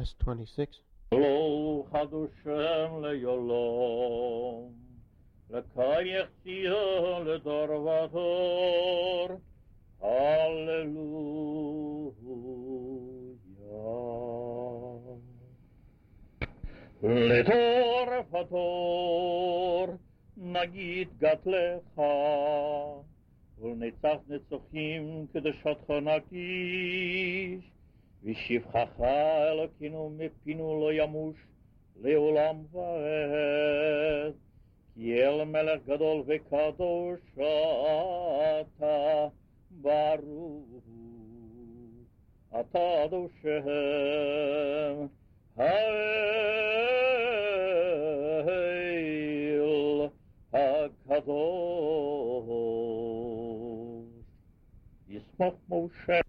S26. Lo Hadushem le'yolom, lekayech Tzion ledor vador. Hallelujah. Ledor vador, nagid gat lecha, ולנצח נצוחים קדושתך נקיש. ושבחך אלוקינו מפינו לא ימוש לעולם ועד, כי אל מלך גדול וקדוש אתה ברוך, אתה אדושם האל הקדוש. ישמח משה